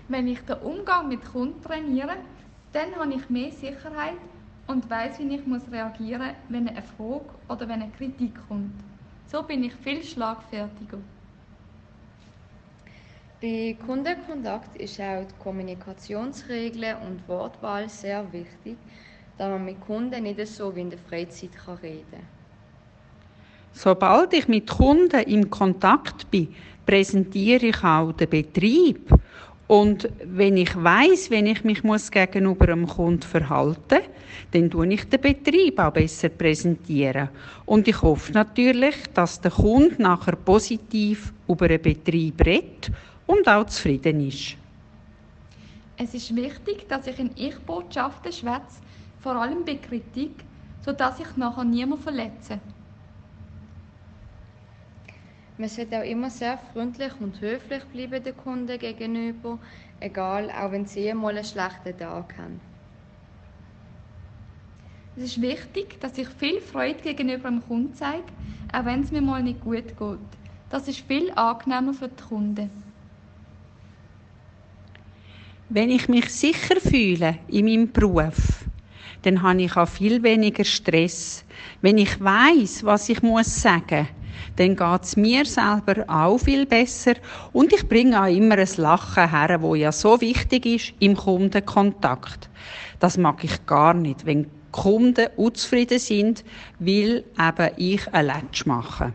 Wenn ich den Umgang mit Kunden trainiere, dann habe ich mehr Sicherheit und weiss, wie ich reagieren muss, wenn eine Frage oder wenn eine Kritik kommt. So bin ich viel schlagfertiger. Bei Kundenkontakt ist auch die Kommunikationsregeln und Wortwahl sehr wichtig, da man mit Kunden nicht so wie in der Freizeit reden kann. Sobald ich mit Kunden im Kontakt bin, präsentiere ich auch den Betrieb. Und wenn ich weiss, wenn ich mich gegenüber einem Kunden verhalten muss, dann tue ich den Betrieb auch besser präsentieren. Und ich hoffe natürlich, dass der Kunde nachher positiv über den Betrieb redet und auch zufrieden ist. Es ist wichtig, dass ich in Ich-Botschaften schwätze, vor allem bei Kritik, sodass ich nachher niemanden verletze. Man sollte auch immer sehr freundlich und höflich bleiben den Kunden gegenüber, egal, auch wenn sie einmal einen schlechten Tag haben. Es ist wichtig, dass ich viel Freude gegenüber dem Kunden zeige, auch wenn es mir mal nicht gut geht. Das ist viel angenehmer für die Kunden. Wenn ich mich sicher fühle in meinem Beruf, dann habe ich auch viel weniger Stress. Wenn ich weiss, was ich sagen muss, dann geht es mir selber auch viel besser und ich bringe auch immer ein Lachen her, das ja so wichtig ist im Kundenkontakt. Das mag ich gar nicht, wenn die Kunden unzufrieden sind, weil eben ich einen Letsch mache.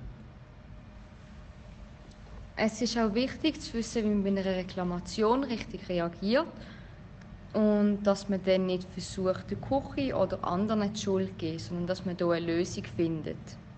Es ist auch wichtig zu wissen, wie man bei einer Reklamation richtig reagiert und dass man dann nicht versucht, der Küche oder anderen die Schuld zu geben, sondern dass man hier eine Lösung findet.